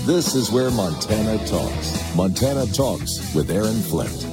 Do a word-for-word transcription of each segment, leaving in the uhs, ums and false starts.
This is where Montana talks. Montana Talks with Aaron Flint.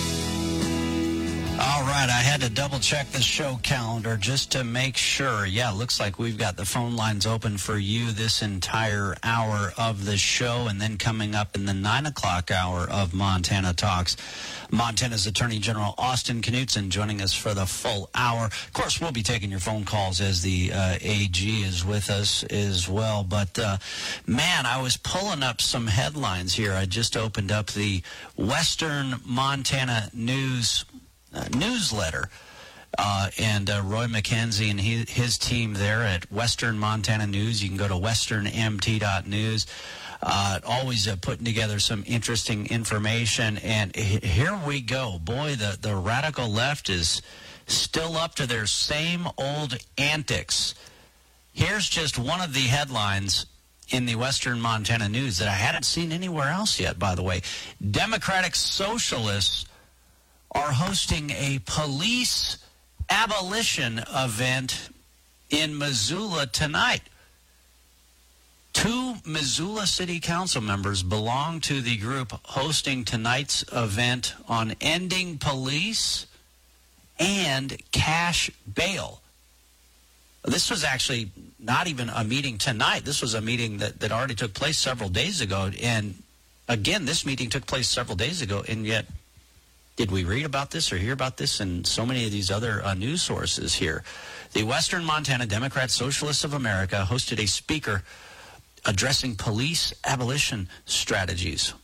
All right, I had to double-check the show calendar just to make sure. Yeah, it looks like we've got the phone lines open for you this entire hour of the show, and then coming up in the nine o'clock hour of Montana Talks, Montana's Attorney General Austin Knudsen joining us for the full hour. Of course, we'll be taking your phone calls as the uh, A G is with us as well. But, uh, man, I was pulling up some headlines here. I just opened up the Western Montana News Uh, newsletter, uh, and uh, Roy McKenzie and he, his team there at Western Montana News. You can go to western m t dot news. Uh, always uh, putting together some interesting information, and h- here we go. Boy, the, the radical left is still up to their same old antics. Here's just one of the headlines in the Western Montana News that I hadn't seen anywhere else yet, by the way. Democratic Socialists are hosting a police abolition event in Missoula tonight. Two Missoula City Council members belong to the group hosting tonight's event on ending police and cash bail. This was actually not even a meeting tonight. This was a meeting that, that already took place several days ago. And again, this meeting took place several days ago, and yet did we read about this or hear about this in so many of these other uh, news sources here? The Western Montana Democrat Socialists of America hosted a speaker addressing police abolition strategies.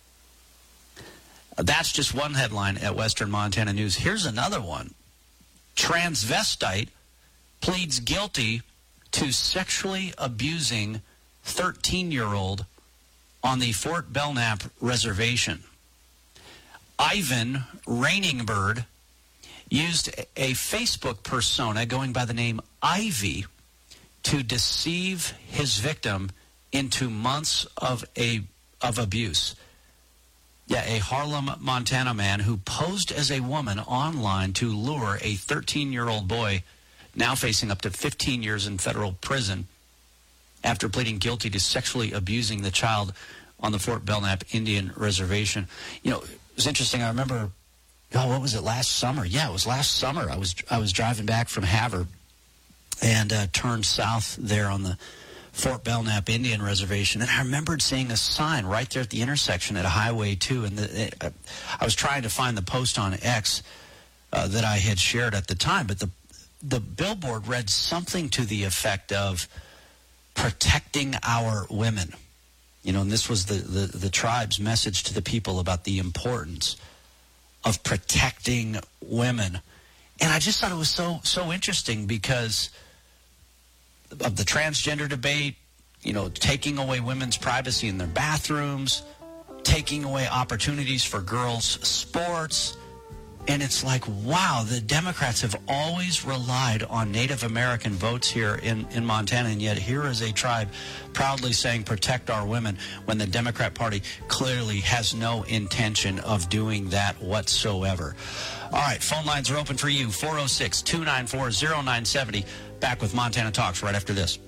That's just one headline at Western Montana News. Here's another one. Transvestite pleads guilty to sexually abusing thirteen-year-old on the Fort Belknap Reservation. Ivan Rainingbird used a Facebook persona going by the name Ivy to deceive his victim into months of a of abuse. Yeah, a Harlem, Montana man who posed as a woman online to lure a thirteen-year-old boy, now facing up to fifteen years in federal prison, after pleading guilty to sexually abusing the child on the Fort Belknap Indian Reservation. You know, it was interesting. I remember, oh, what was it, last summer? Yeah, it was last summer. I was I was driving back from Havre and uh, turned south there on the Fort Belknap Indian Reservation, and I remembered seeing a sign right there at the intersection at Highway two, and the, it, I was trying to find the post on X uh, that I had shared at the time, but the the billboard read something to the effect of protecting our women. You know, and this was the, the, the tribe's message to the people about the importance of protecting women. And I just thought it was so so interesting because of the transgender debate, you know, taking away women's privacy in their bathrooms, taking away opportunities for girls' sports. And it's like, wow, the Democrats have always relied on Native American votes here in, in Montana, and yet here is a tribe proudly saying protect our women when the Democrat Party clearly has no intention of doing that whatsoever. All right, phone lines are open for you, four oh six, two nine four, oh nine seven oh. Back with Montana Talks right after this.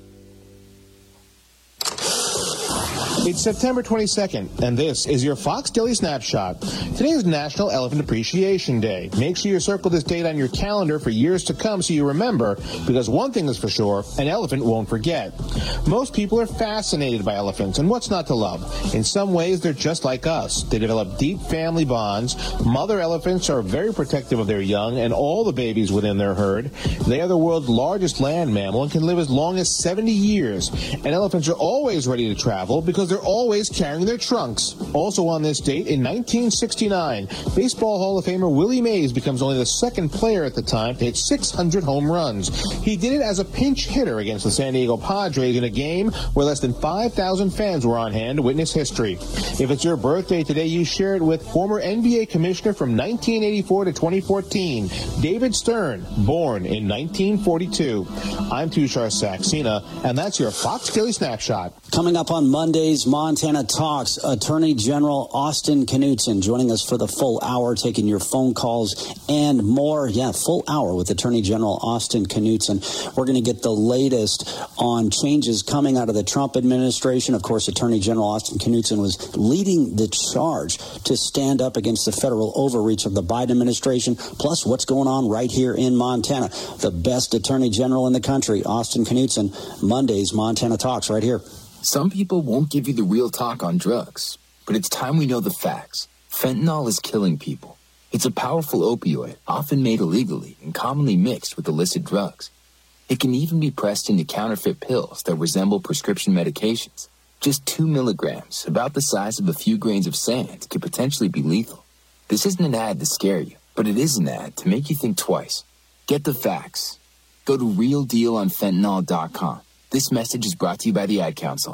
It's September twenty-second, and this is your Fox Daily Snapshot. Today is National Elephant Appreciation Day. Make sure you circle this date on your calendar for years to come so you remember, because one thing is for sure, an elephant won't forget. Most people are fascinated by elephants, and what's not to love? In some ways, they're just like us. They develop deep family bonds. Mother elephants are very protective of their young and all the babies within their herd. They are the world's largest land mammal and can live as long as seventy years. And elephants are always ready to travel because they're always carrying their trunks. Also on this date, in nineteen sixty-nine, Baseball Hall of Famer Willie Mays becomes only the second player at the time to hit six hundred home runs. He did it as a pinch hitter against the San Diego Padres in a game where less than five thousand fans were on hand to witness history. If it's your birthday today, you share it with former N B A commissioner from nineteen eighty-four to twenty fourteen, David Stern, born in nineteen forty-two. I'm Tushar Saxena, and that's your Fox Daily Snapshot. Coming up on Mondays Monday's Montana Talks, Attorney General Austin Knudsen joining us for the full hour, taking your phone calls and more. Yeah, full hour with Attorney General Austin Knudsen. We're going to get the latest on changes coming out of the Trump administration. Of course, Attorney General Austin Knudsen was leading the charge to stand up against the federal overreach of the Biden administration, plus what's going on right here in Montana. The best Attorney General in the country, Austin Knudsen. Monday's Montana Talks right here. Some people won't give you the real talk on drugs, but it's time we know the facts. Fentanyl is killing people. It's a powerful opioid, often made illegally and commonly mixed with illicit drugs. It can even be pressed into counterfeit pills that resemble prescription medications. Just two milligrams, about the size of a few grains of sand, could potentially be lethal. This isn't an ad to scare you, but it is an ad to make you think twice. Get the facts. Go to real deal on fentanyl dot com. This message is brought to you by the Ad Council.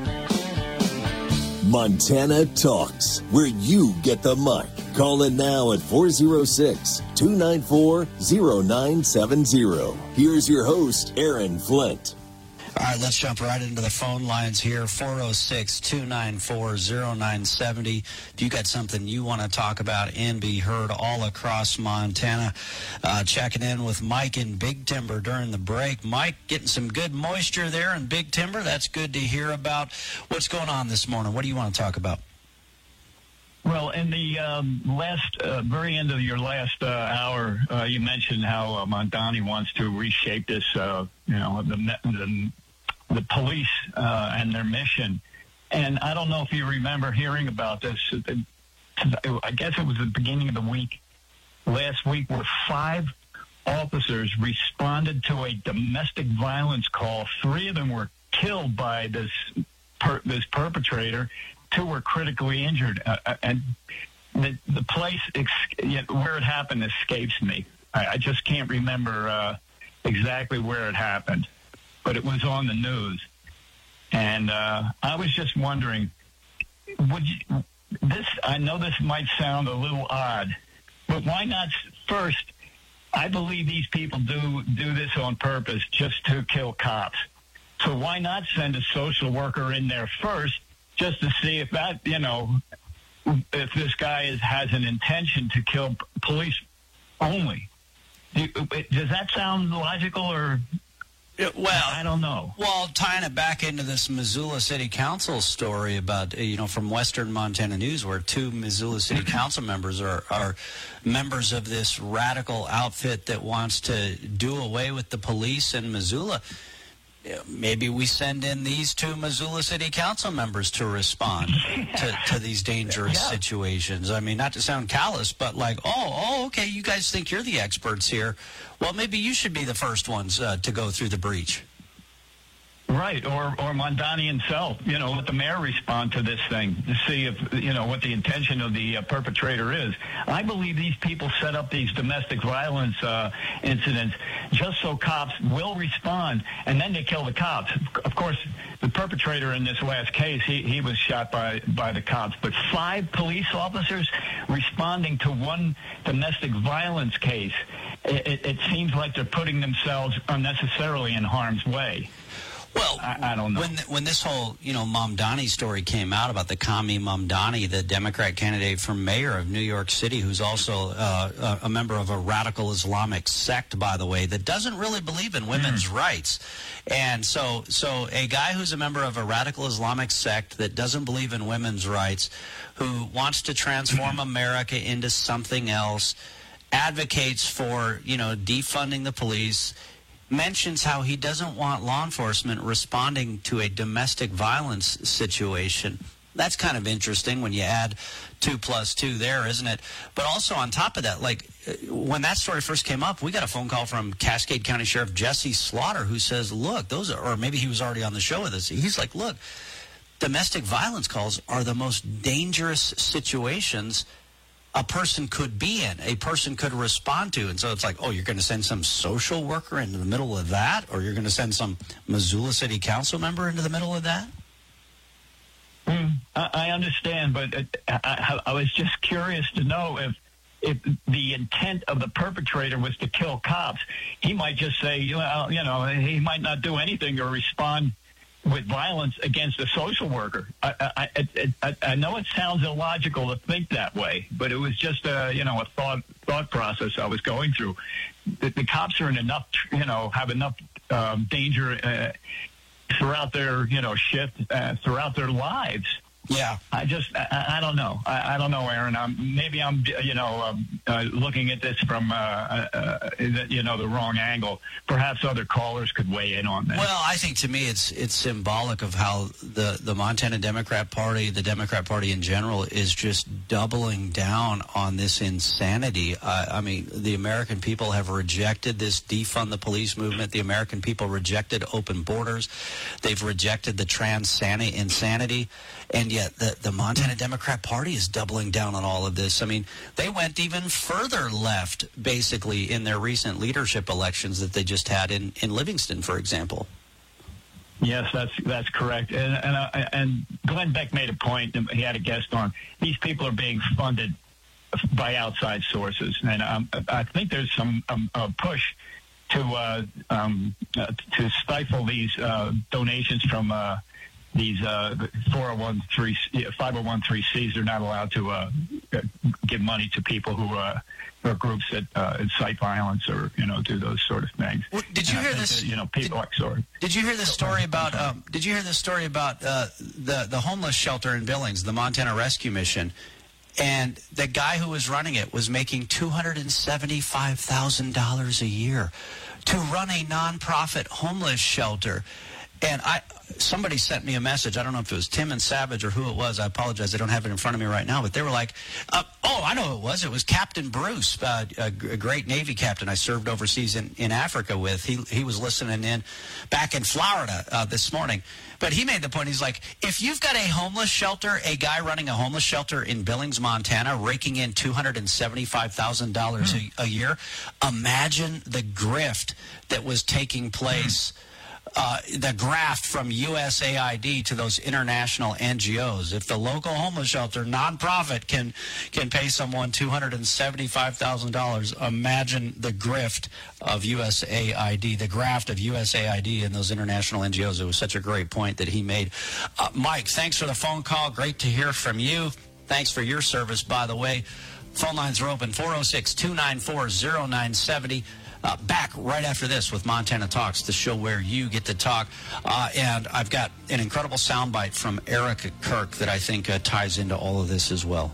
Montana Talks, where you get the mic. Call in now at four oh six, two nine four, oh nine seven oh. Here's your host, Aaron Flint. All right, let's jump right into the phone lines here, four oh six, two nine four, oh nine seven oh. If you got something you want to talk about and be heard all across Montana, uh, checking in with Mike in Big Timber during the break. Mike, getting some good moisture there in Big Timber. That's good to hear about. What's going on this morning? What do you want to talk about? Well, in the um, last, uh, very end of your last uh, hour, uh, you mentioned how uh, Mondani wants to reshape this, uh, you know, the, the the police uh, and their mission. And I don't know if you remember hearing about this. I guess it was the beginning of the week, last week, where five officers responded to a domestic violence call. Three of them were killed by this per, this perpetrator. Two were critically injured. Uh, and the, the place ex- where it happened escapes me. I, I just can't remember uh, exactly where it happened. But it was on the news. And uh, I was just wondering, would you, this, I know this might sound a little odd, but why not first, I believe these people do, do this on purpose just to kill cops. So why not send a social worker in there first just to see if that, you know, if this guy is, has an intention to kill p- police only? Do, does that sound logical or... Well, I don't know. Well, tying it back into this Missoula City Council story about, you know, from Western Montana News, where two Missoula City Council members are, are members of this radical outfit that wants to do away with the police in Missoula. Maybe we send in these two Missoula City Council members to respond to, to these dangerous yeah. situations. I mean, not to sound callous, but like, oh, oh, okay, you guys think you're the experts here. Well, maybe you should be the first ones uh, to go through the breach. Right, or or Mondani himself, you know, let the mayor respond to this thing to see if, you know, what the intention of the uh, perpetrator is. I believe these people set up these domestic violence uh, incidents just so cops will respond, and then they kill the cops. Of course, the perpetrator in this last case, he, he was shot by, by the cops, but five police officers responding to one domestic violence case, it, it, it seems like they're putting themselves unnecessarily in harm's way. Well, I, I don't know. When when this whole, you know, Mamdani story came out about the Kami Mamdani, the Democrat candidate for mayor of New York City, who's also uh, a member of a radical Islamic sect, by the way, that doesn't really believe in women's mm. rights. And so, so a guy who's a member of a radical Islamic sect that doesn't believe in women's rights, who wants to transform America into something else, advocates for, you know, defunding the police, mentions how he doesn't want law enforcement responding to a domestic violence situation. That's kind of interesting when you add two plus two there, isn't it? But also on top of that, like when that story first came up, we got a phone call from Cascade County Sheriff Jesse Slaughter, who says, look, those are, or maybe he was already on the show with us. He's like, look, domestic violence calls are the most dangerous situations a person could be in, a person could respond to. And so it's like, oh, you're going to send some social worker into the middle of that? Or you're going to send some Missoula City Council member into the middle of that? Mm, I, I understand, but uh, I, I was just curious to know if if the intent of the perpetrator was to kill cops. He might just say, well, you know, he might not do anything or respond with violence against a social worker. I, I, I, I, I know it sounds illogical to think that way, but it was just a, you know, a thought thought process I was going through. The, the cops are in enough, you know, have enough um, danger uh, throughout their, you know, shift, uh, throughout their lives. Yeah. I just, I, I don't know. I, I don't know, Aaron. I'm, maybe I'm, you know, um, uh, looking at this from, uh, uh, you know, the wrong angle. Perhaps other callers could weigh in on that. Well, I think to me it's it's symbolic of how the, the Montana Democrat Party, the Democrat Party in general, is just doubling down on this insanity. Uh, I mean, the American people have rejected this defund the police movement. The American people rejected open borders. They've rejected the trans insanity. And yet the, the Montana Democrat Party is doubling down on all of this. I mean, they went even further left, basically, in their recent leadership elections that they just had in, in Livingston, for example. Yes, that's that's correct. And and, uh, and Glenn Beck made a point. He had a guest on. These people are being funded by outside sources. And um, I think there's some um, a push to, uh, um, uh, to stifle these uh, donations from uh These uh, four oh one three, five oh one three C's are not allowed to uh, give money to people who uh, are groups that uh, incite violence or, you know, do those sort of things. Well, did you and hear this? That, you know, people did, like sorry. Did you hear this story about? Um, did you hear this story about uh, the the homeless shelter in Billings, the Montana Rescue Mission, and the guy who was running it was making two hundred and seventy-five thousand dollars a year to run a nonprofit homeless shelter, and I. Somebody sent me a message. I don't know if it was Tim and Savage or who it was. I apologize. I don't have it in front of me right now. But they were like, uh, oh, I know who it was. It was Captain Bruce, uh, a, a great Navy captain I served overseas in, in Africa with. He he was listening in back in Florida uh, this morning. But he made the point. He's like, if you've got a homeless shelter, a guy running a homeless shelter in Billings, Montana, raking in two hundred seventy-five thousand dollars mm. a, a year, imagine the grift that was taking place. Mm. Uh, the graft from U S A I D to those international N G Os. If the local homeless shelter nonprofit can can pay someone two hundred seventy-five thousand dollars, imagine the grift of U S A I D, the graft of U S A I D and those international N G Os. It was such a great point that he made. Uh, Mike, thanks for the phone call. Great to hear from you. Thanks for your service, by the way. Phone lines are open, four oh six, two nine four, oh nine seven oh. Uh, back right after this with Montana Talks, the show where you get to talk. Uh, and I've got an incredible soundbite from Eric Kirk that I think uh, ties into all of this as well.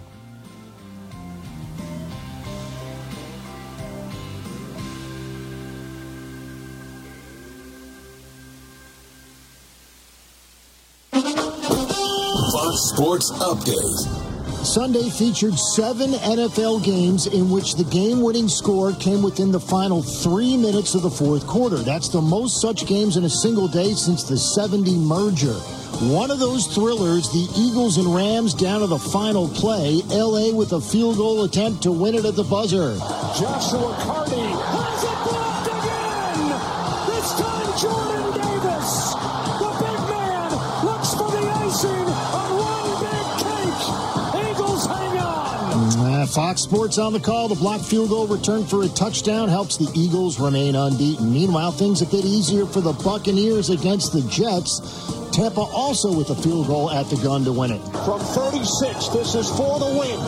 Fox Sports Update. Sunday featured seven N F L games in which the game-winning score came within the final three minutes of the fourth quarter. That's the most such games in a single day since the seventy merger. One of those thrillers, the Eagles and Rams down to the final play. L A with a field goal attempt to win it at the buzzer. Joshua Carty has it blocked again! This time Jordan Davis, the big man, looks for the icing on one big cake. Eagles hang on. Uh, Fox Sports on the call. The blocked field goal return for a touchdown helps the Eagles remain unbeaten. Meanwhile, things a bit easier for the Buccaneers against the Jets. Tampa also with a field goal at the gun to win it. From thirty-six, this is for the win.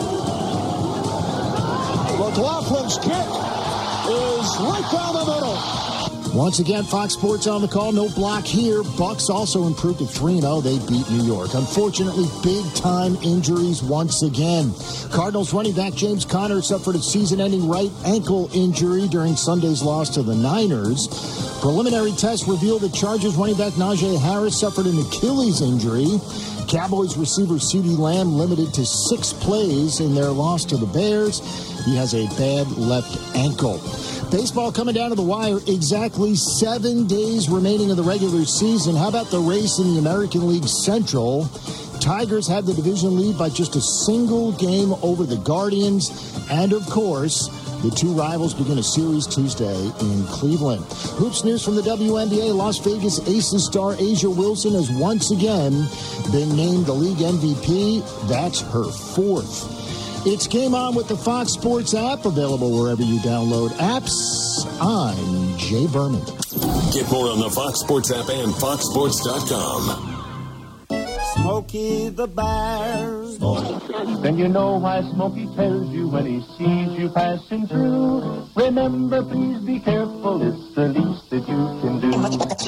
McLaughlin's kick is right down the middle. Once again, Fox Sports on the call. No block here. Bucks also improved to three and oh. They beat New York. Unfortunately, big-time injuries once again. Cardinals running back James Conner suffered a season-ending right ankle injury during Sunday's loss to the Niners. Preliminary tests revealed that Chargers running back Najee Harris suffered an Achilles injury. Cowboys receiver CeeDee Lamb limited to six plays in their loss to the Bears. He has a bad left ankle. Baseball coming down to the wire. Exactly seven days remaining of the regular season. How about the race in the American League Central? Tigers have the division lead by just a single game over the Guardians. And, of course, the two rivals begin a series Tuesday in Cleveland. Hoops news from the W N B A. Las Vegas Aces star A'ja Wilson has once again been named the league M V P. That's her fourth. It's Game On with the Fox Sports app, available wherever you download apps. I'm Jay Berman. Get more on the Fox Sports app and fox sports dot com. Smokey the Bear's boy. Then you know why Smokey tells you when he sees you passing through. Remember, please be careful, it's the least that you can do.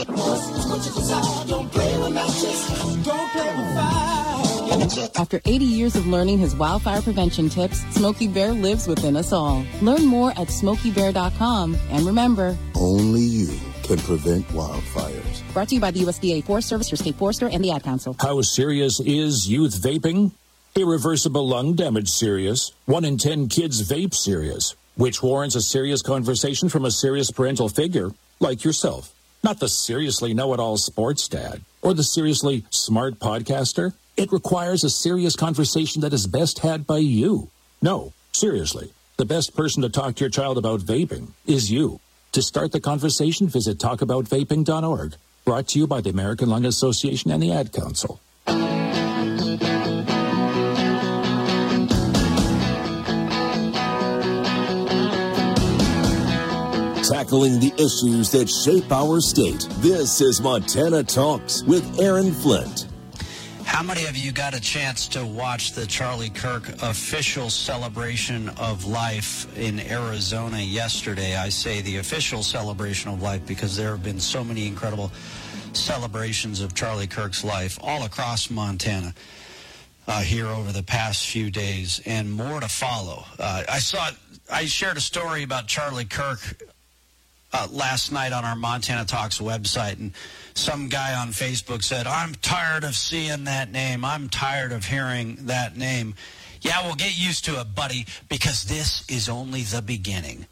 Don't play with matches, don't play with fire. After eighty years of learning his wildfire prevention tips, Smokey Bear lives within us all. Learn more at smokey bear dot com. And remember, only you can prevent wildfires. Brought to you by the U S D A Forest Service, your state forester, and the Ad Council. How serious is youth vaping? Irreversible lung damage serious. One in ten kids vape serious, which warrants a serious conversation from a serious parental figure like yourself. Not the seriously know-it-all sports dad or the seriously smart podcaster. It requires a serious conversation that is best had by you. No, seriously, the best person to talk to your child about vaping is you. To start the conversation, visit talk about vaping dot org. Brought to you by the American Lung Association and the Ad Council. Tackling the issues that shape our state. This is Montana Talks with Aaron Flint. How many of you got a chance to watch the Charlie Kirk official celebration of life in Arizona yesterday? I say the official celebration of life because there have been so many incredible celebrations of Charlie Kirk's life all across Montana uh, here over the past few days, and more to follow. Uh, I saw, I shared a story about Charlie Kirk Uh, last night on our Montana Talks website, and some guy on Facebook said, I'm tired of seeing that name. I'm tired of hearing that name. Yeah, well, get used to it, buddy, because this is only the beginning.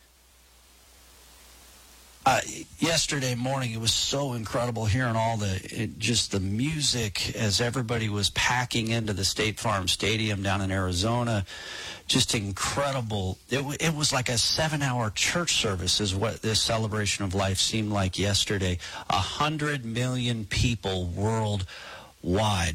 Uh, yesterday morning, it was so incredible hearing all the, it, just the music as everybody was packing into the State Farm Stadium down in Arizona. Just incredible. It, it was like a seven-hour church service is what this celebration of life seemed like yesterday. A hundred million people worldwide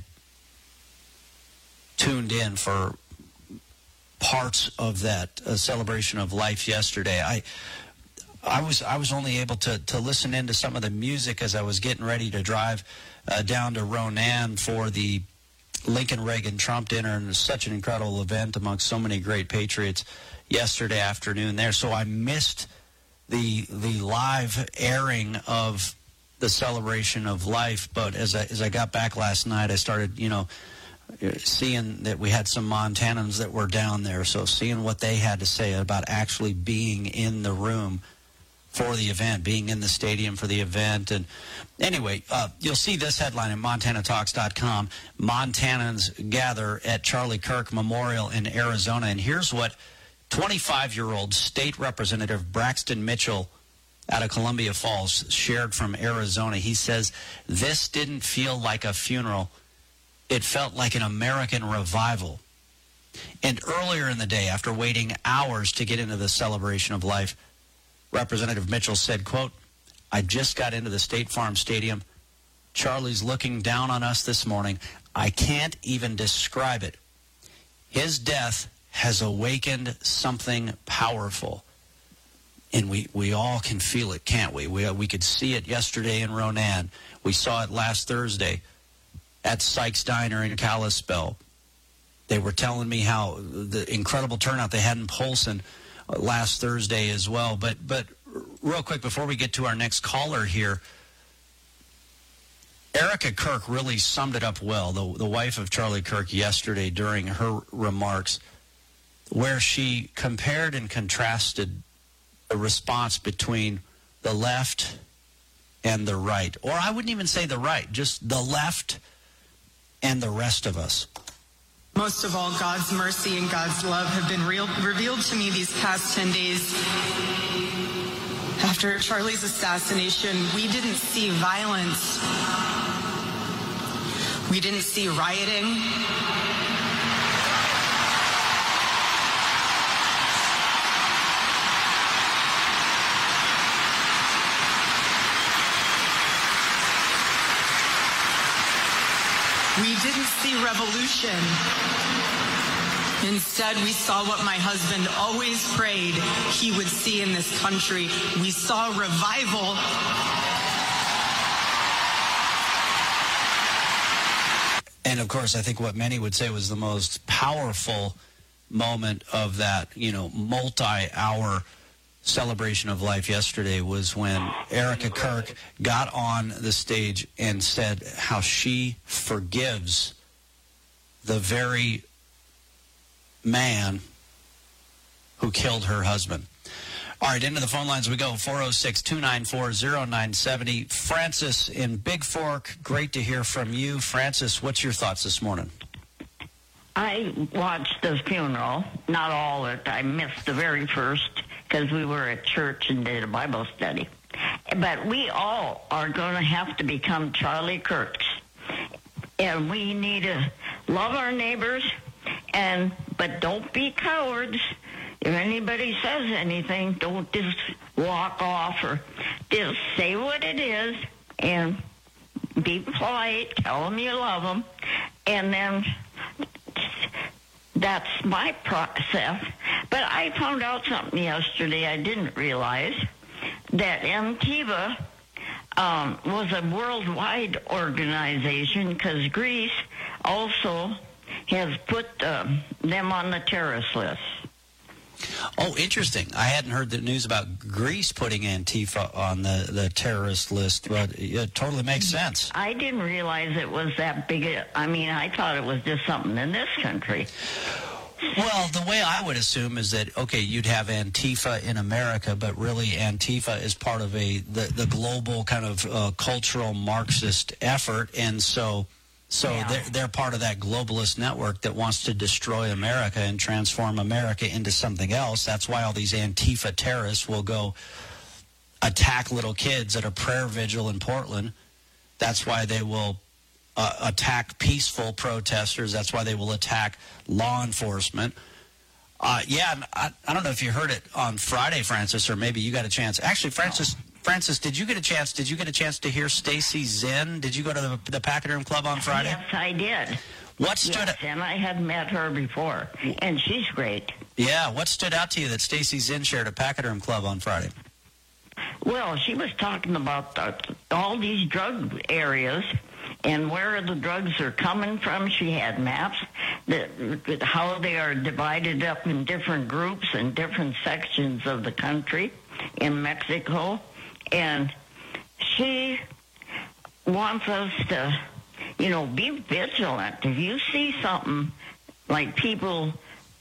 tuned in for parts of that uh, celebration of life yesterday. I I was I was only able to, to listen into some of the music as I was getting ready to drive uh, down to Ronan for the Lincoln Reagan Trump dinner, and it was such an incredible event amongst so many great patriots yesterday afternoon there. So I missed the the live airing of the celebration of life, but as I as I got back last night, I started, you know, seeing that we had some Montanans that were down there, so seeing what they had to say about actually being in the room for the event, being in the stadium for the event. And anyway, uh, you'll see this headline at montana talks dot com. Montanans gather at Charlie Kirk Memorial in Arizona. And here's what twenty-five-year-old State Representative Braxton Mitchell out of Columbia Falls shared from Arizona. He says, this didn't feel like a funeral. It felt like an American revival. And earlier in the day, after waiting hours to get into the celebration of life, Representative Mitchell said, quote, I just got into the State Farm Stadium. Charlie's looking down on us this morning. I can't even describe it. His death has awakened something powerful. And we, we all can feel it, can't we? We, we could see it yesterday in Ronan. We saw it last Thursday at Sykes Diner in Kalispell. They were telling me how the incredible turnout they had in Polson last Thursday as well. But but real quick, before we get to our next caller here, Erica Kirk really summed it up well, the, the wife of Charlie Kirk, yesterday during her remarks, where she compared and contrasted the response between the left and the right. Or I wouldn't even say the right, just the left and the rest of us. Most of all, God's mercy and God's love have been real, revealed to me these past ten days. After Charlie's assassination, we didn't see violence. We didn't see rioting. We didn't see revolution. Instead, we saw what my husband always prayed he would see in this country. We saw revival. And, of course, I think what many would say was the most powerful moment of that, you know, multi-hour celebration of life yesterday was when Erica Kirk got on the stage and said how she forgives the very man who killed her husband. All right, into the phone lines we go, four oh six, two nine four, oh nine seven oh. Francis in Big Fork, great to hear from you. Francis, what's your thoughts this morning? I watched the funeral, not all of it. I missed the very first because we were at church and did a Bible study. But we all are going to have to become Charlie Kirks. And we need to love our neighbors, and but don't be cowards. If anybody says anything, don't just walk off or just say what it is and be polite, tell them you love them, and then that's my process. But I found out something yesterday I didn't realize, that Antifa um, was a worldwide organization because Greece also has put uh, them on the terrorist list. Oh, interesting. I hadn't heard the news about Greece putting Antifa on the, the terrorist list, but it totally makes sense. I didn't realize it was that big. A, I mean, I thought it was just something in this country. Well, the way I would assume is that, okay, you'd have Antifa in America, but really Antifa is part of a the, the global kind of uh, cultural Marxist effort, and so... So yeah. they're, they're part of that globalist network that wants to destroy America and transform America into something else. That's why all these Antifa terrorists will go attack little kids at a prayer vigil in Portland. That's why they will uh, attack peaceful protesters. That's why they will attack law enforcement. Uh, yeah, I, I don't know if you heard it on Friday, Francis, or maybe you got a chance. Actually, Francis... No. Francis, did you get a chance? Did you get a chance to hear Stacy Zinn? Did you go to the, the Pachyderm Club on Friday? Yes, I did. What stood? Yes, and I had met her before, and she's great. Yeah, what stood out to you that Stacy Zinn shared at Pachyderm Club on Friday? Well, she was talking about the, all these drug areas and where the drugs are coming from. She had maps that how they are divided up in different groups and different sections of the country in Mexico. And she wants us to, you know, be vigilant. If you see something like people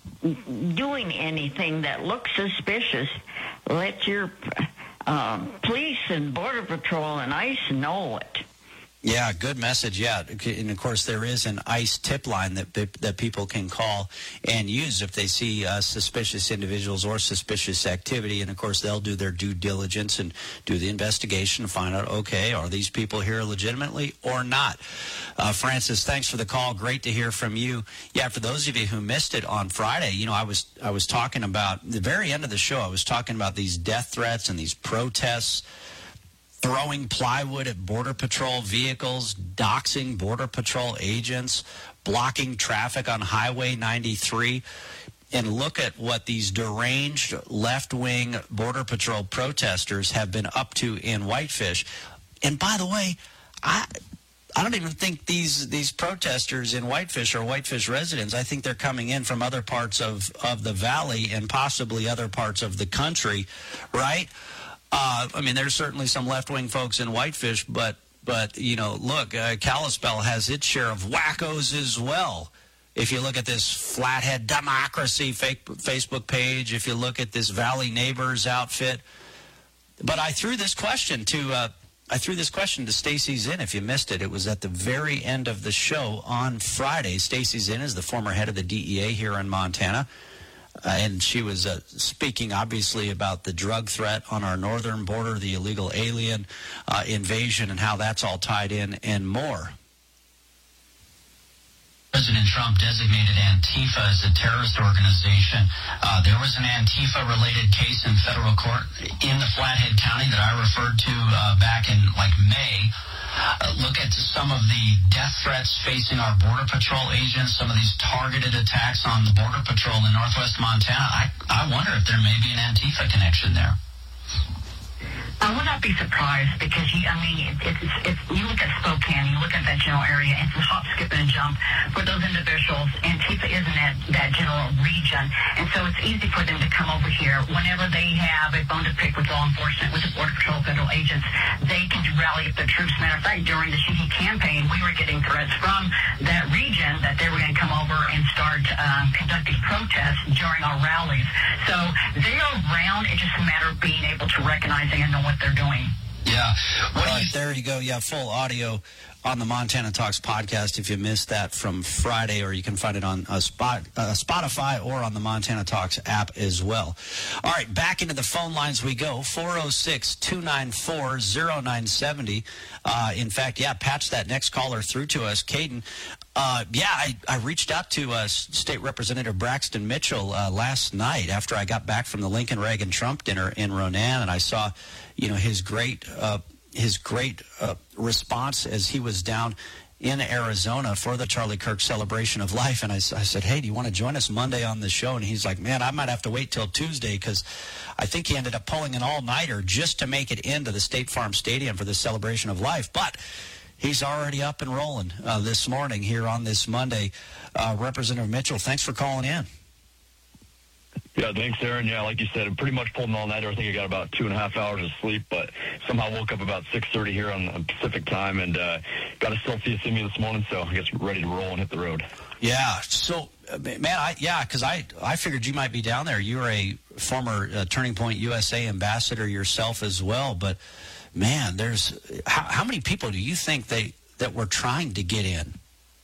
doing anything that looks suspicious, let your um, police and Border Patrol and ICE know it. Yeah, good message. Yeah, and of course there is an ICE tip line that that people can call and use if they see uh, suspicious individuals or suspicious activity. And of course they'll do their due diligence and do the investigation, find out, okay, are these people here legitimately or not? Uh, Francis, thanks for the call. Great to hear from you. Yeah, for those of you who missed it on Friday, you know, I was I was talking about the very end of the show. I was talking about these death threats and these protests. Throwing plywood at Border Patrol vehicles, doxing Border Patrol agents, blocking traffic on Highway ninety-three. And look at what these deranged left-wing Border Patrol protesters have been up to in Whitefish. And by the way, I I don't even think these these protesters in Whitefish are Whitefish residents. I think they're coming in from other parts of, of the valley and possibly other parts of the country, right? Uh, I mean, there's certainly some left-wing folks in Whitefish, but, but you know, look, uh, Kalispell has its share of wackos as well. If you look at this Flathead Democracy fake Facebook page, if you look at this Valley Neighbors outfit. But I threw this question to uh, I threw this question to Stacy Zinn. If you missed it, it was at the very end of the show on Friday. Stacy Zinn is the former head of the D E A here in Montana. Uh, and she was uh, speaking, obviously, about the drug threat on our northern border, the illegal alien uh, invasion, and how that's all tied in, and more. President Trump designated Antifa as a terrorist organization. Uh, there was an Antifa-related case in federal court in the Flathead County that I referred to uh, back in, like, May. uh, look at some of the death threats facing our Border Patrol agents, some of these targeted attacks on the Border Patrol in northwest Montana, I, I wonder if there may be an Antifa connection there. I would not be surprised because, you, I mean, it, it's, it's, you look at Spokane, you look at that general area, it's a hop, skip, and a jump for those individuals. Antifa is in that, that general region, and so it's easy for them to come over here. Whenever they have a bone to pick with law enforcement, with the Border Patrol federal agents, they can rally up their troops. Matter of fact, during the Shinky campaign, we were getting threats from that region that they were going to come over and start um, conducting protests during our rallies. So they are around. It's just a matter of being able to recognize and know what they're doing. Yeah. Well, you there you go. Yeah, full audio on the Montana Talks podcast if you missed that from Friday, or you can find it on uh, Spot, uh, Spotify or on the Montana Talks app as well. All right, back into the phone lines we go. four oh six, two nine four, oh nine seven oh. Uh, in fact, yeah, patch that next caller through to us. Caden, uh, yeah, I, I reached out to uh, State Representative Braxton Mitchell uh, last night after I got back from the Lincoln Reagan Trump dinner in Ronan, and I saw, you know, his great uh, his great uh, response as he was down in Arizona for the Charlie Kirk Celebration of Life. And I, I said, hey, do you want to join us Monday on the show? And he's like, man, I might have to wait till Tuesday, because I think he ended up pulling an all-nighter just to make it into the State Farm Stadium for the Celebration of Life. But he's already up and rolling uh, this morning here on this Monday. Uh, Representative Mitchell, thanks for calling in. Yeah, thanks, Aaron. Yeah, like you said, I pretty much pulled an all-nighter. I think I got about two and a half hours of sleep, but somehow woke up about six thirty here on Pacific time and uh, got a selfie of Simi this morning, so I guess ready to roll and hit the road. Yeah, so, man, I yeah, because I, I figured you might be down there. You're a former uh, Turning Point U S A ambassador yourself as well, but, man, there's how, how many people do you think they that were trying to get in?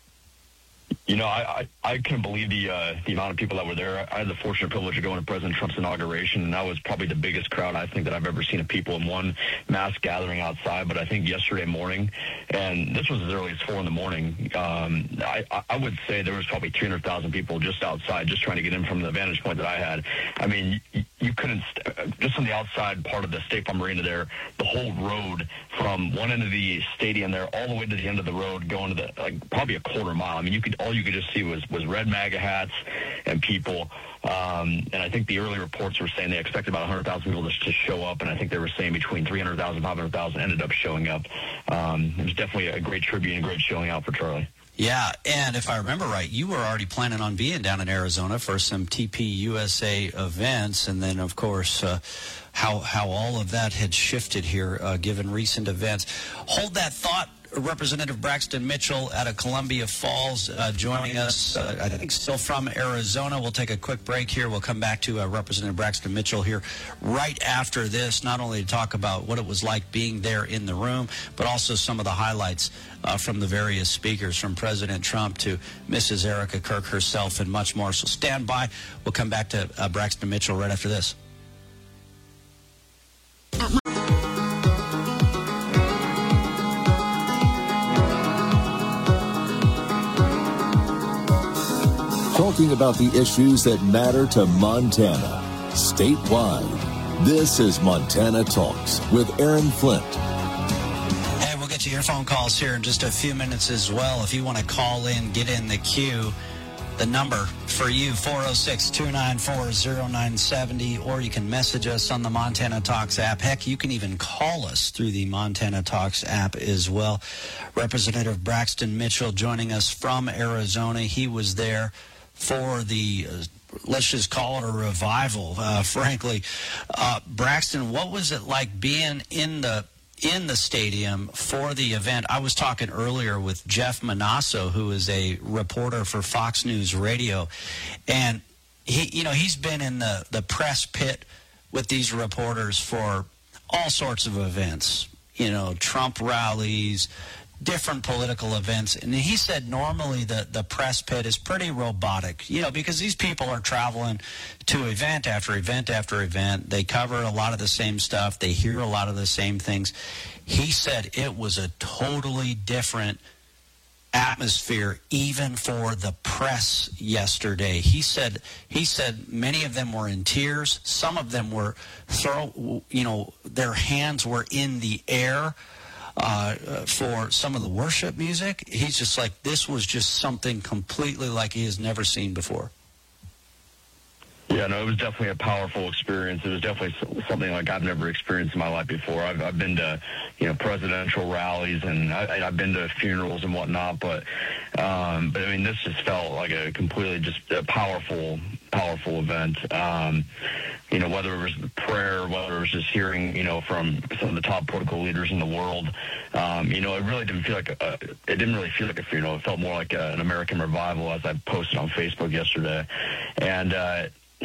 You know, I, I, I couldn't believe the uh, the amount of people that were there. I had the fortunate privilege of going to President Trump's inauguration, and that was probably the biggest crowd I think that I've ever seen of people in one mass gathering outside. But I think yesterday morning, and this was as early as four in the morning, um, I, I would say there was probably three hundred thousand people just outside, just trying to get in from the vantage point that I had. I mean, you, you couldn't, st- just on the outside part of the State Farm Arena there, the whole road from one end of the stadium there all the way to the end of the road, going to the, like, probably a quarter mile. I mean, you could, all you could just see was, was red MAGA hats and people. Um, and I think the early reports were saying they expected about one hundred thousand people to, to show up, and I think they were saying between three hundred thousand and five hundred thousand ended up showing up. Um, it was definitely a great tribute and a great showing out for Charlie. Yeah, and if I remember right, you were already planning on being down in Arizona for some T P U S A events, and then, of course, uh, how how all of that had shifted here, uh, given recent events. Hold that thought. Representative Braxton Mitchell out of Columbia Falls uh, joining us, uh, I think still from Arizona. We'll take a quick break here. We'll come back to uh, Representative Braxton Mitchell here right after this, not only to talk about what it was like being there in the room, but also some of the highlights uh, from the various speakers, from President Trump to Missus Erica Kirk herself and much more. So stand by. We'll come back to uh, Braxton Mitchell right after this. Talking about the issues that matter to Montana, statewide. This is Montana Talks with Aaron Flint. Hey, we'll get to your phone calls here in just a few minutes as well. If you want to call in, get in the queue. The number for you, four oh six, two nine four, oh nine seven oh, or you can message us on the Montana Talks app. Heck, you can even call us through the Montana Talks app as well. Representative Braxton Mitchell joining us from Arizona. He was there for the, uh, let's just call it a revival, uh, frankly. Uh, Braxton, what was it like being in the in the stadium for the event? I was talking earlier with Jeff Manasso, who is a reporter for Fox News Radio, and he, you know, he's been in the, the press pit with these reporters for all sorts of events, you know, Trump rallies, different political events. And he said normally the, the press pit is pretty robotic, you know, because these people are traveling to event after event after event. They cover a lot of the same stuff. They hear a lot of the same things. He said it was a totally different atmosphere even for the press yesterday. He said he said many of them were in tears. Some of them were throw, you know, their hands were in the air. uh, for some of the worship music. He's just like, this was just something completely like he has never seen before. Yeah, no, it was definitely a powerful experience. It was definitely something like I've never experienced in my life before. I've, I've been to, you know, presidential rallies, and I, I've been to funerals and whatnot, but, um, but I mean, this just felt like a completely just a powerful, powerful event. Um, you know, whether it was prayer, whether it was just hearing, you know, from some of the top political leaders in the world, um, you know, it really didn't feel like a, it didn't really feel like a funeral. It felt more like a, an American revival, as I posted on Facebook yesterday, and. Uh,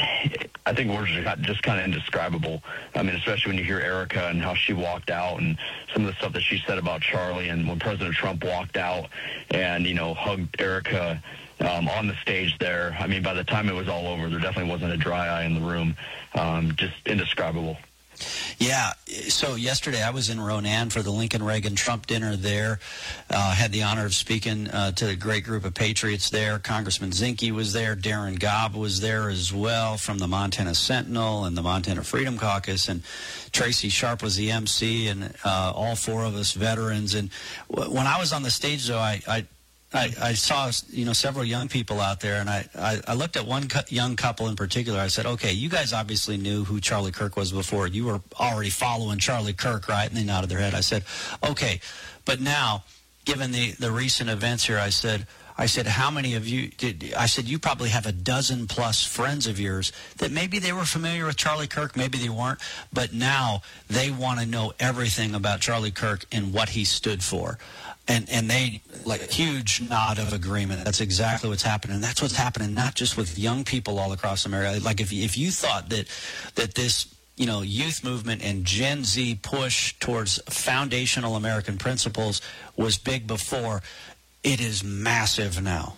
I think words are just kind of indescribable. I mean, especially when you hear Erica and how she walked out and some of the stuff that she said about Charlie, and when President Trump walked out and, you know, hugged Erica um, on the stage there. I mean, by the time it was all over, there definitely wasn't a dry eye in the room. Um, just indescribable. Yeah, so yesterday I was in Ronan for the Lincoln Reagan Trump dinner there. Uh, had the honor of speaking uh, to a great group of patriots there. Congressman Zinke was there. Darren Gobb was there as well from the Montana Sentinel and the Montana Freedom Caucus. And Tracy Sharp was the M C, and uh, all four of us veterans. And w- when I was on the stage, though, I, I I, I saw, you know, several young people out there, and I, I, I looked at one cu- young couple in particular. I said, okay, you guys obviously knew who Charlie Kirk was before. You were already following Charlie Kirk, right? And they nodded their head. I said, okay, but now, given the, the recent events here, I said, I said, how many of you did, I said, you probably have a dozen plus friends of yours that maybe they were familiar with Charlie Kirk, maybe they weren't, but now they want to know everything about Charlie Kirk and what he stood for. And and they, like, a huge nod of agreement. That's exactly what's happening. And that's what's happening not just with young people all across America. Like, if if you thought that that this, you know, youth movement and Gen Z push towards foundational American principles was big before, it is massive now.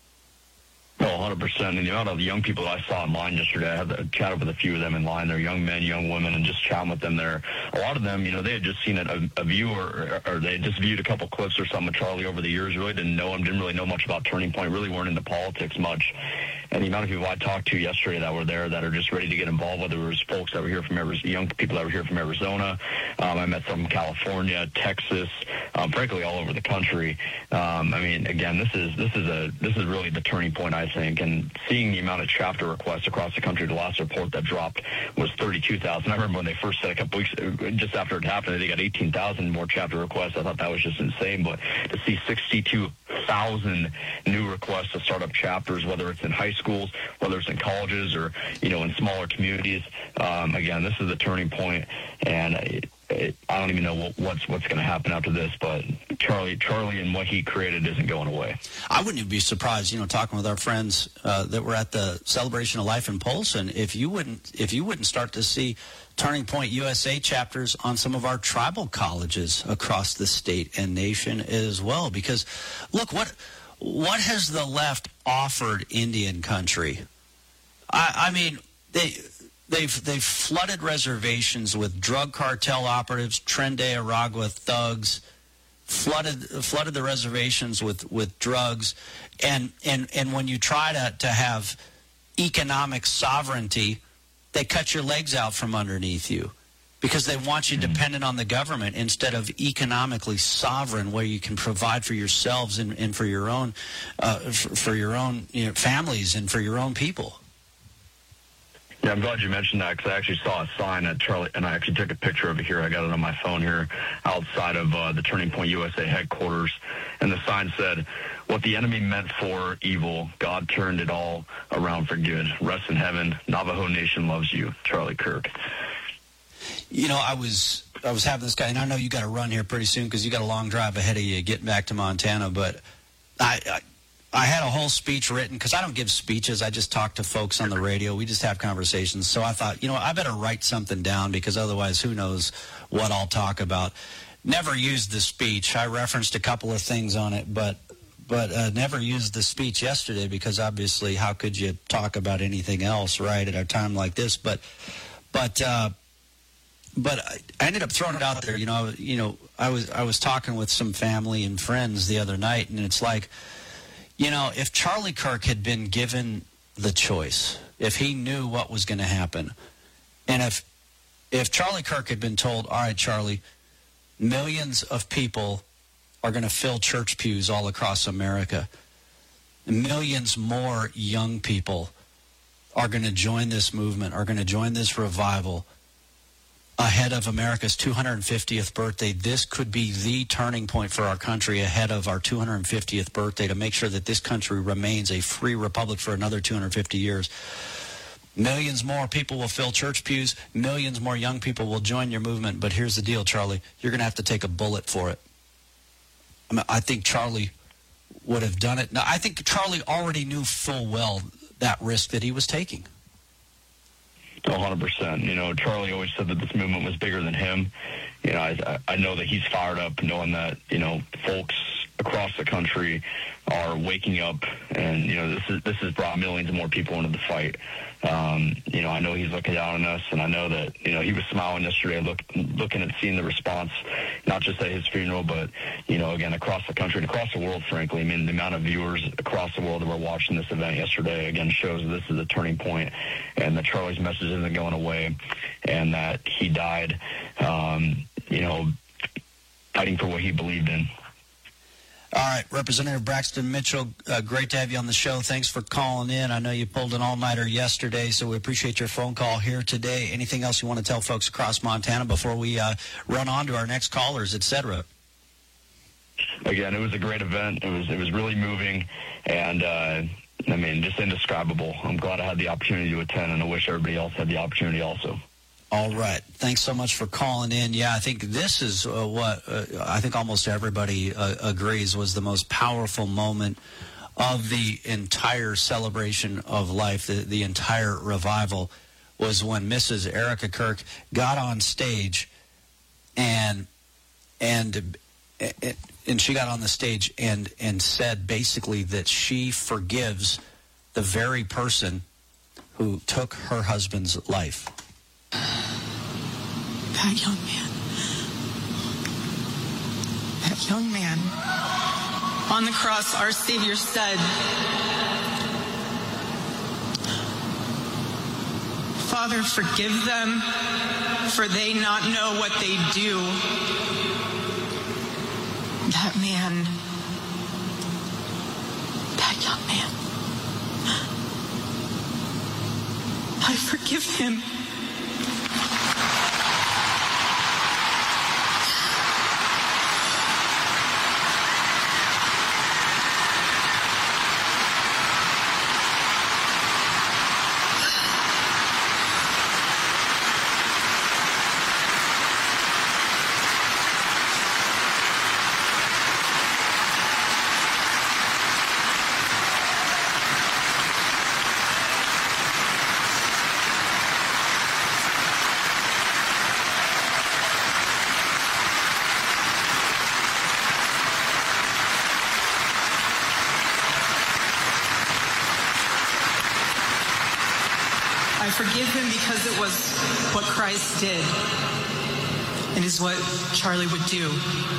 No, one hundred percent. And the amount of young people that I saw in line yesterday, I had a chat with a few of them in line. They're young men, young women, and just chatting with them there. A lot of them, you know, they had just seen a, a view or, or they had just viewed a couple clips or something of Charlie over the years, really didn't know him, didn't really know much about Turning Point, really weren't into politics much. And the amount of people I talked to yesterday that were there that are just ready to get involved, whether it was folks that were here from Arizona, young people that were here from Arizona. Um, I met some from California, Texas, um, frankly, all over the country. Um, I mean, again, this is this is a this is really the turning point, I think. And seeing the amount of chapter requests across the country, the last report that dropped was thirty-two thousand. I remember when they first said a couple weeks, just after it happened, they got eighteen thousand more chapter requests. I thought that was just insane. But to see sixty-two thousand new requests to start up chapters, whether it's in high schools, whether it's in colleges, or, you know, in smaller communities. Um, again, this is a turning point, and it, it, I don't even know what, what's what's going to happen after this. But Charlie, Charlie, and what he created isn't going away. I wouldn't even be surprised, you know, talking with our friends uh, that were at the Celebration of Life in Polson, if you wouldn't if you wouldn't start to see Turning Point U S A chapters on some of our tribal colleges across the state and nation as well. Because, look, what what has the left offered Indian country? I, I mean, they they've they've flooded reservations with drug cartel operatives, Tren de Aragua thugs, flooded flooded the reservations with, with drugs, and, and and when you try to, to have economic sovereignty, they cut your legs out from underneath you because they want you dependent on the government instead of economically sovereign, where you can provide for yourselves and, and for your own uh, for, for your own, you know, families and for your own people. Yeah, I'm glad you mentioned that, because I actually saw a sign at Charlie, and I actually took a picture of it here. I got it on my phone here outside of uh, the Turning Point U S A headquarters, and the sign said, "What the enemy meant for evil, God turned it all around for good. Rest in heaven. Navajo Nation loves you, Charlie Kirk." You know, I was I was having this guy, and I know you got to run here pretty soon because you got a long drive ahead of you getting back to Montana, but I... I I had a whole speech written because I don't give speeches. I just talk to folks on the radio. We just have conversations. So I thought, you know, I better write something down because otherwise who knows what I'll talk about. Never used the speech. I referenced a couple of things on it, but but uh, never used the speech yesterday because obviously how could you talk about anything else, right, at a time like this? But but uh, but I ended up throwing it out there. You know, you know, I was I was talking with some family and friends the other night, and it's like, you know, if Charlie Kirk had been given the choice, if he knew what was going to happen, and if if Charlie Kirk had been told, all right, Charlie, millions of people are going to fill church pews all across America. Millions more young people are going to join this movement, are going to join this revival ahead of America's two hundred fiftieth birthday. This could be the turning point for our country ahead of our two hundred fiftieth birthday to make sure that this country remains a free republic for another two hundred fifty years. Millions more people will fill church pews. Millions more young people will join your movement. But here's the deal, Charlie. You're going to have to take a bullet for it. I mean, I think Charlie would have done it. Now, I think Charlie already knew full well that risk that he was taking. one hundred percent. You know, Charlie always said that this movement was bigger than him. You know, I, I know that he's fired up knowing that, you know, folks across the country are waking up, and, you know, this is this has brought millions more people into the fight. Um, you know, I know he's looking down on us, and I know that, you know, he was smiling yesterday, look, looking at seeing the response, not just at his funeral, but, you know, again, across the country and across the world, frankly. I mean, the amount of viewers across the world that were watching this event yesterday, again, shows that this is a turning point, and that Charlie's message isn't going away, and that he died, um, you know, fighting for what he believed in. All right, Representative Braxton Mitchell, uh, great to have you on the show. Thanks for calling in. I know you pulled an all-nighter yesterday, so we appreciate your phone call here today. Anything else you want to tell folks across Montana before we uh, run on to our next callers, et cetera? Again, it was a great event. It was it was really moving, and, uh, I mean, just indescribable. I'm glad I had the opportunity to attend, and I wish everybody else had the opportunity also. All right. Thanks so much for calling in. Yeah, I think this is uh, what uh, I think almost everybody uh, agrees was the most powerful moment of the entire celebration of life, the, the entire revival, was when Missus Erica Kirk got on stage and and and she got on the stage and and said basically that she forgives the very person who took her husband's life. That young man, that young man, on the cross, our Savior said, Father, forgive them, for they not know what they do. That man, that young man, I forgive him. I forgive him because it was what Christ did and is what Charlie would do.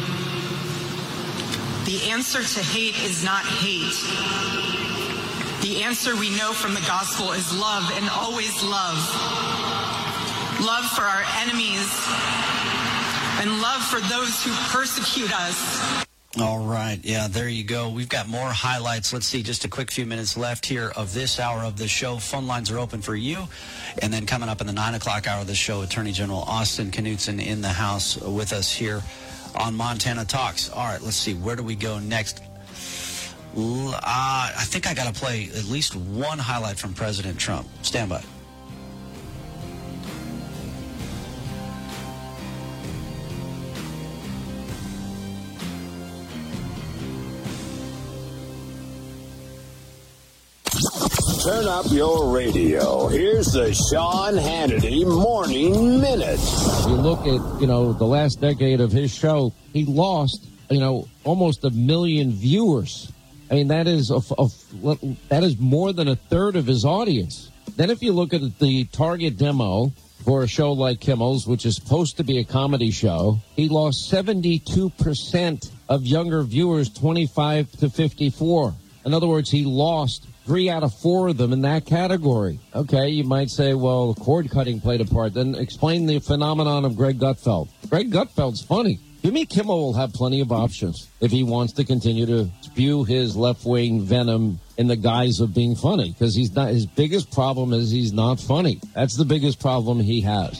The answer to hate is not hate. The answer we know from the gospel is love, and always love. Love for our enemies and love for those who persecute us. All right. Yeah, there you go. We've got more highlights. Let's see, just a quick few minutes left here of this hour of the show. Phone lines are open for you. And then coming up in the nine o'clock hour of the show, Attorney General Austin Knudsen in the house with us here on Montana Talks. All right, let's see. Where do we go next? Uh, I think I got to play at least one highlight from President Trump. Stand by. Turn up your radio. Here's the Sean Hannity Morning Minute. You look at, you know, the last decade of his show, he lost, you know, almost a million viewers. I mean, that is a, a, that is more than a third of his audience. Then if you look at the target demo for a show like Kimmel's, which is supposed to be a comedy show, he lost seventy-two percent of younger viewers, twenty-five to fifty-four. In other words, he lost three out of four of them in that category. Okay, you might say, well, cord cutting played a part. Then explain the phenomenon of Greg Gutfeld. Greg Gutfeld's funny. Jimmy Kimmel will have plenty of options if he wants to continue to spew his left-wing venom in the guise of being funny, because he's not. His biggest problem is he's not funny. That's the biggest problem he has.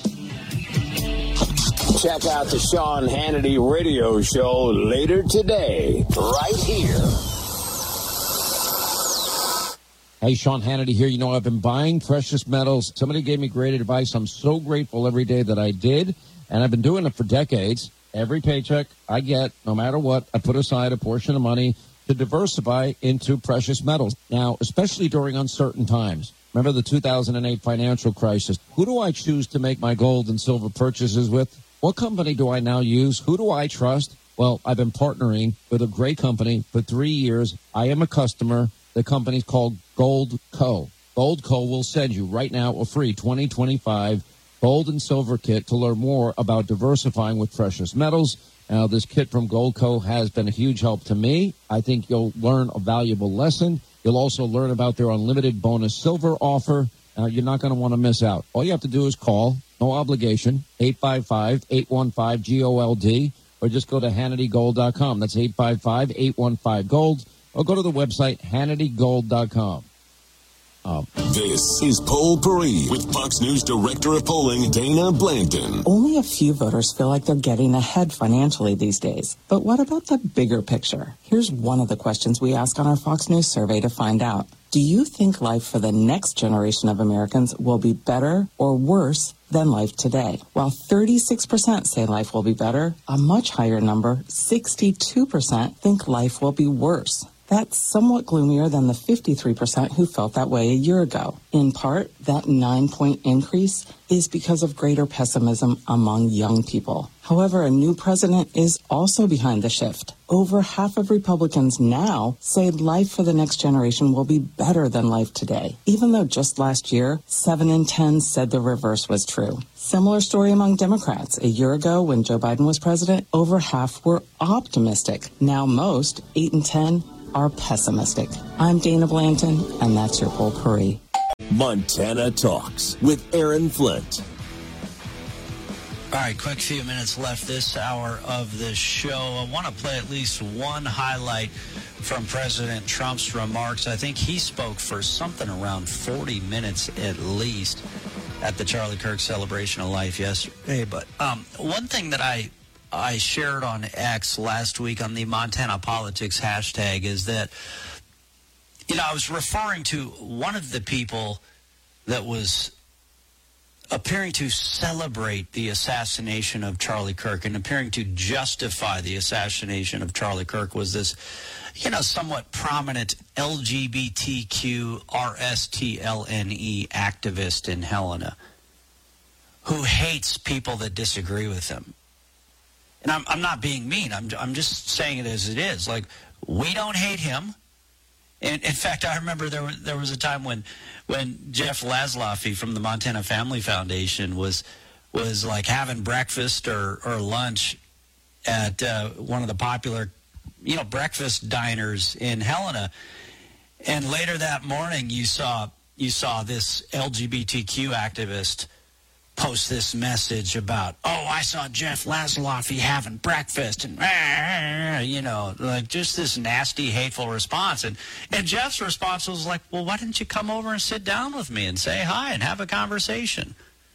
Check out the Sean Hannity radio show later today, right here. Hey, Sean Hannity here. You know, I've been buying precious metals. Somebody gave me great advice. I'm so grateful every day that I did, and I've been doing it for decades. Every paycheck I get, no matter what, I put aside a portion of money to diversify into precious metals. Now, especially during uncertain times. Remember the two thousand eight financial crisis. Who do I choose to make my gold and silver purchases with? What company do I now use? Who do I trust? Well, I've been partnering with a great company for three years. I am a customer. The company's called Gold Co. Gold Co. will send you right now a free twenty twenty-five gold and silver kit to learn more about diversifying with precious metals. Now, this kit from Gold Co. has been a huge help to me. I think you'll learn a valuable lesson. You'll also learn about their unlimited bonus silver offer. Uh, you're not going to want to miss out. All you have to do is call, no obligation, eight five five, eight one five, G O L D, or just go to Hannity Gold dot com. That's eight five five, eight one five, GOLD, or go to the website Hannity Gold dot com. Um, this is Poll Parade with Fox News Director of Polling, Dana Blanton. Only a few voters feel like they're getting ahead financially these days. But what about the bigger picture? Here's one of the questions we ask on our Fox News survey to find out. Do you think life for the next generation of Americans will be better or worse than life today? While thirty-six percent say life will be better, a much higher number, sixty-two percent, think life will be worse. That's somewhat gloomier than the fifty-three percent who felt that way a year ago. In part, that nine-point increase is because of greater pessimism among young people. However, a new president is also behind the shift. Over half of Republicans now say life for the next generation will be better than life today, even though just last year, seven in ten said the reverse was true. Similar story among Democrats. A year ago, when Joe Biden was president, over half were optimistic. Now most, eight in ten, are pessimistic. I'm Dana Blanton, and that's your Poll Parade. Montana Talks with Aaron Flint. All right, quick few minutes left this hour of the show. I want to play at least one highlight from President Trump's remarks. I think he spoke for something around forty minutes at least at the Charlie Kirk Celebration of Life yesterday. But um, one thing that I I shared on X last week on the Montana Politics hashtag is that, you know, I was referring to one of the people that was appearing to celebrate the assassination of Charlie Kirk and appearing to justify the assassination of Charlie Kirk was this, you know, somewhat prominent L G B T Q R S T L N E activist in Helena who hates people that disagree with him. And I'm, I'm not being mean. I'm, I'm just saying it as it is. Like, we don't hate him. And in fact, I remember there was, there was a time when when Jeff Laszloffy from the Montana Family Foundation was was like having breakfast or, or lunch at uh, one of the popular, you know, breakfast diners in Helena. And later that morning, you saw you saw this L G B T Q activist post this message about, oh, I saw Jeff Laszloffy having breakfast, and, ah, you know, like just this nasty, hateful response. And, and Jeff's response was like, well, why didn't you come over and sit down with me and say hi and have a conversation?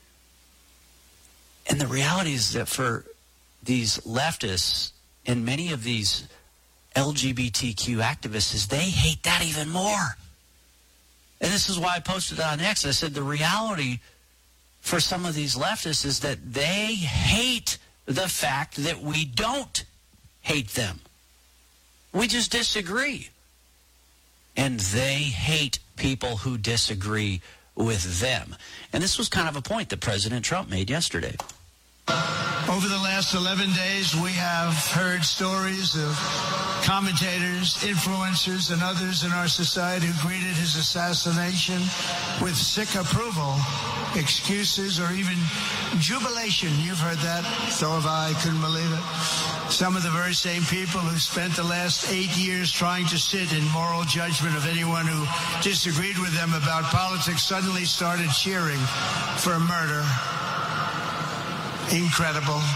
And the reality is that for these leftists and many of these L G B T Q activists is they hate that even more. And this is why I posted on X. I said the reality for some of these leftists is that they hate the fact that we don't hate them. We just disagree. And they hate people who disagree with them. And this was kind of a point that President Trump made yesterday. Over the last eleven days, we have heard stories of commentators, influencers, and others in our society who greeted his assassination with sick approval, excuses, or even jubilation. You've heard that. So have I. Couldn't believe it. Some of the very same people who spent the last eight years trying to sit in moral judgment of anyone who disagreed with them about politics suddenly started cheering for a murder. Incredible.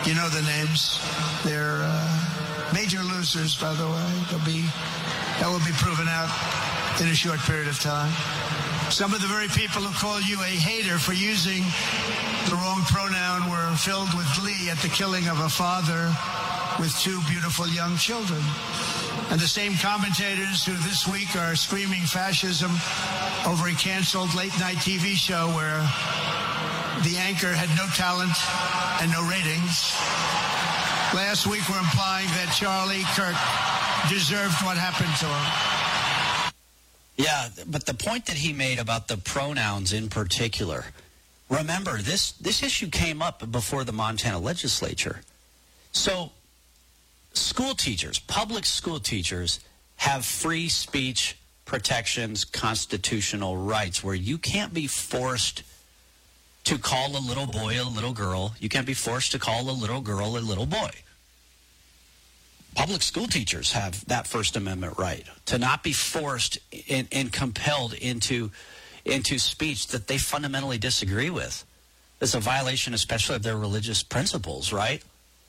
You know the names. They're uh, major losers, by the way. They'll be, that will be proven out in a short period of time. Some of the very people who call you a hater for using the wrong pronoun were filled with glee at the killing of a father with two beautiful young children. And the same commentators who this week are screaming fascism over a canceled late-night T V show where the anchor had no talent and no ratings. Last week were implying that Charlie Kirk deserved what happened to him. Yeah, but the point that he made about the pronouns in particular, remember, this, this issue came up before the Montana legislature. So school teachers, public school teachers, have free speech protections, constitutional rights, where you can't be forced to call a little boy a little girl. You can't be forced to call a little girl a little boy. Public school teachers have that First Amendment right to not be forced and, and compelled into, into speech that they fundamentally disagree with. It's a violation especially of their religious principles, right?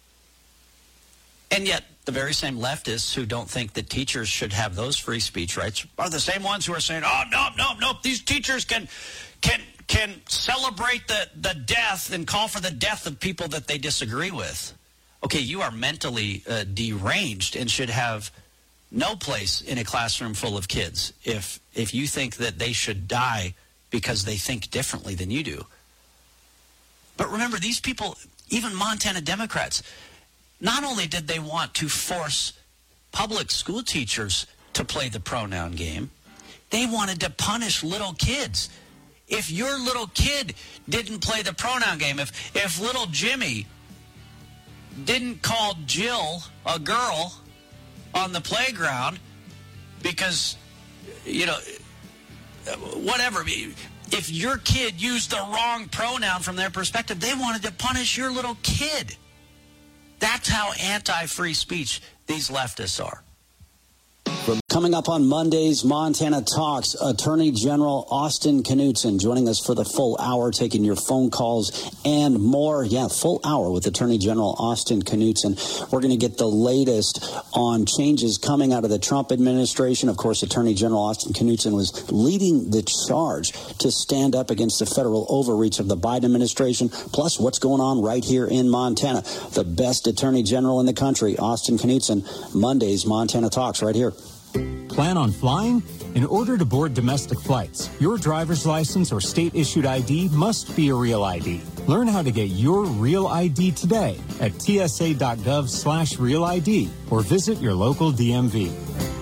And yet the very same leftists who don't think that teachers should have those free speech rights are the same ones who are saying, oh, no, no, no, these teachers can can can celebrate the, the death and call for the death of people that they disagree with. Okay, you are mentally uh, deranged and should have no place in a classroom full of kids if if you think that they should die because they think differently than you do. But remember, these people, even Montana Democrats, not only did they want to force public school teachers to play the pronoun game, they wanted to punish little kids. If your little kid didn't play the pronoun game, if if little Jimmy didn't call Jill a girl on the playground because, you know, whatever, if your kid used the wrong pronoun from their perspective, they wanted to punish your little kid. That's how anti-free speech these leftists are. Coming up on Monday's Montana Talks, Attorney General Austin Knudsen joining us for the full hour, taking your phone calls and more. Yeah, full hour with Attorney General Austin Knudsen. We're going to get the latest on changes coming out of the Trump administration. Of course, Attorney General Austin Knudsen was leading the charge to stand up against the federal overreach of the Biden administration, plus what's going on right here in Montana. The best Attorney General in the country, Austin Knudsen. Monday's Montana Talks right here. Plan on flying? In order to board domestic flights, your driver's license or state-issued I D must be a real I D. Learn how to get your real I D today at tsa.gov slash real ID or visit your local D M V.